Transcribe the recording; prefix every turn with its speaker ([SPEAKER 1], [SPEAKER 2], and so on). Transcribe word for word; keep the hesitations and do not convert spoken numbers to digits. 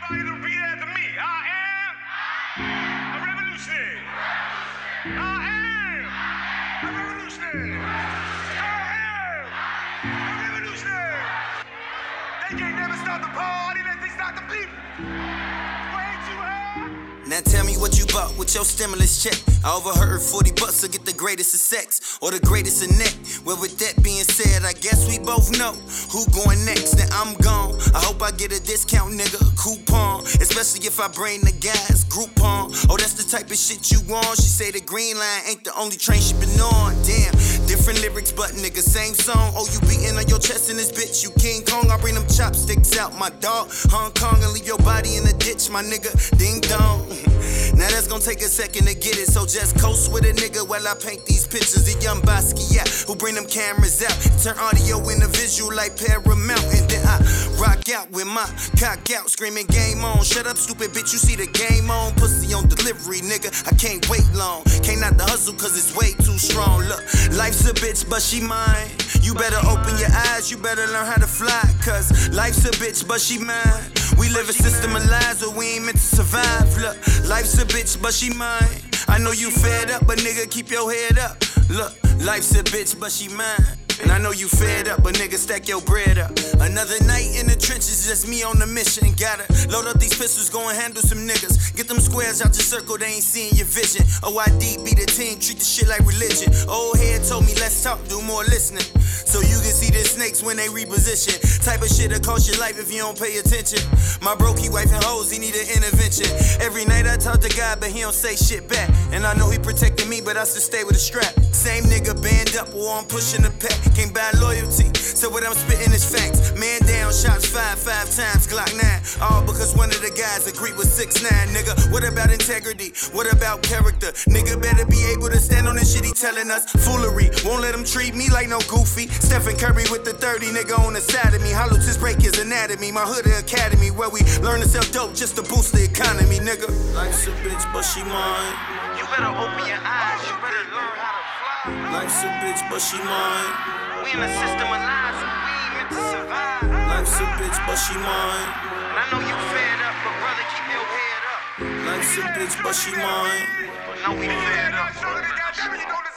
[SPEAKER 1] Everybody repeat after me. I am a revolutionary. I am a revolutionary. I am a revolutionary. They can't never stop the party unless they stop the people. Wait, you heard?
[SPEAKER 2] Now tell me what you bought with your stimulus check. I overheard forty bucks to get the greatest of sex or the greatest of neck. Well, with that being said, I guess we both know who going next. Then I'm gone. I hope I get a discount, nigga, a coupon. Especially if I bring the guys Groupon. Oh, that's the type of shit you want. She say the green line ain't the only train she been on. Damn, different lyrics, but nigga, same song. Oh, you beating on your chest in this bitch. You King Kong, I bring them chopsticks out, my dog. Hong Kong and leave your body in the ditch, my nigga. Ding dong. Now that's gonna take a second to get it, so just coast with a nigga while I paint these pictures. The young Basquiat who bring them cameras out, turn audio into visual like Paramount, and then I rock out with my cock out, screaming game on. Shut up, stupid bitch, you see the game on. Pussy on delivery, nigga, I can't wait long. Can't not the hustle cause it's way too strong. Look, life's a bitch, but she mine. You better open your eyes, you better learn how to fly, cause life's a bitch, but she mine. We live a system of lies, but we ain't meant to survive. Look, life's a bitch, but she mine. I know you fed up, but nigga, keep your head up. Look, life's a bitch, but she mine. And I know you fed up, but nigga, stack your bread up. Another night in the trenches, just me on the mission. Gotta load up these pistols, go and handle some niggas. Get them squares out your circle, they ain't seeing your vision. O I D be the team, treat the shit like religion. Old head told me, let's talk, do more listening. So you can see the snakes when they reposition. Type of shit'll cost your life if you don't pay attention. My broke, he wifing hoes, he need an intervention. Every night I talk to God, but he don't say shit back. And I know he protecting me, but I still stay with a strap. Same nigga band up, or I'm pushing the pack. Can't buy loyalty, so what I'm spitting is facts. Man down, shots five, five times, Glock nine. All because one of the guys agreed with six nine, nigga. What about integrity? What about character? Nigga better be able to stand on the shit he telling us. Foolery, won't let him treat me like no goofy. Stephen Curry with the thirty, nigga on the side of me. Hollow tips break his anatomy. My hood academy, where we learn to sell dope just to boost the economy, nigga. Life's a bitch, but she mine.
[SPEAKER 1] You better open your eyes, you better learn how to fly.
[SPEAKER 2] Life's a bitch, but she mine.
[SPEAKER 1] We in a system of lies, and we ain't meant to survive.
[SPEAKER 2] Life's a bitch, but she mine.
[SPEAKER 1] And I know you fed up, but brother, keep your head up.
[SPEAKER 2] Life's a bitch, but she mine.
[SPEAKER 1] But now we fed up.